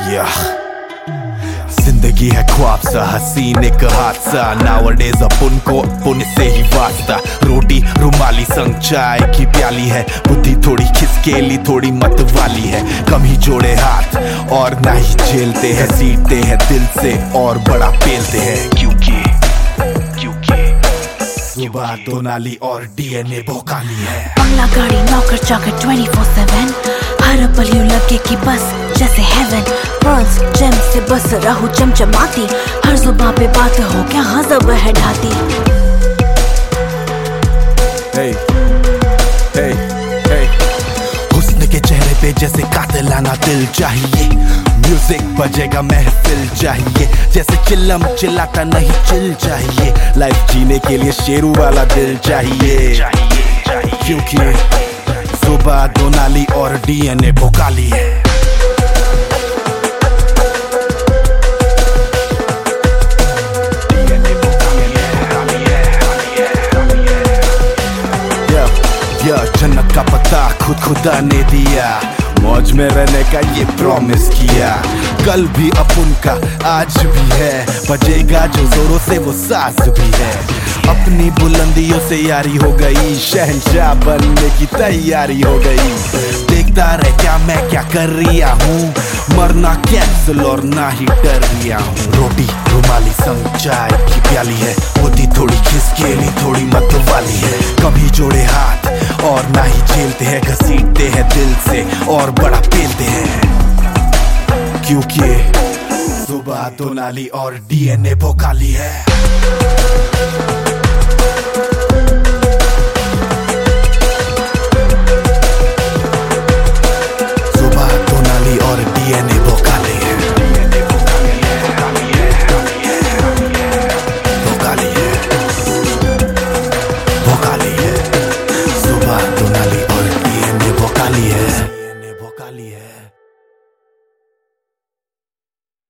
जिंदगी है ख्वाब सा, हसीन एक हादसा। नाउअडेज अपन से ही वास्ता। रोटी रुमाली संग चाय की प्याली है। बुद्धि थोड़ी खिसकेली थोड़ी मत वाली है। कम ही जोड़े हाथ और ना ही झेलते हैं। सीटते हैं दिल से और बड़ा पेलते हैं। क्योंकि सुबह तो नाली और डीएनए भोकाली है। बंगला गाड़ी नौकर चाकर 24/7। हर पल यूं लगे कि बस जैसे हेवन। पर्ल्स जेम से बस रहूं चमचमाती। हर जुबान पे बात हो क्या गज़ब है ढाती। हुस्न के चेहरे पे जैसे कातिलाना दिल चाहिए। म्यूजिक बजेगा महफिल चाहिए। जैसे चिल्लम चिल्लाता नहीं चिल चाहिए। लाइफ जीने के लिए शेरू वाला दिल चाहिए। क्योंकि सुबह दो नाली और डीएनए भोकाली है। जन्नत का पता खुदा ने दिया। मौज में रहने का ये प्रॉमिस किया। कल भी अपन का आज भी है। बजेगा जो जोरों से वो साज भी है। अपनी बुलंदियों से यारी हो गई। शहंशाह बनने की तैयारी हो गई। देखता रह क्या कर रिया हूँ। मरना कैंसिल और ना ही डर रिया हूँ। रोटी रुमाली संग चाय की प्याली है। बुद्धि थोड़ी खिसकेली थोड़ी मत वाली है। कभी जोड़े हाथ और ना ही झेलते हैं। घसीटते हैं दिल से और बड़ा पेलते हैं। क्योंकि सुबह तो नाली और डीएनए भोकाली है।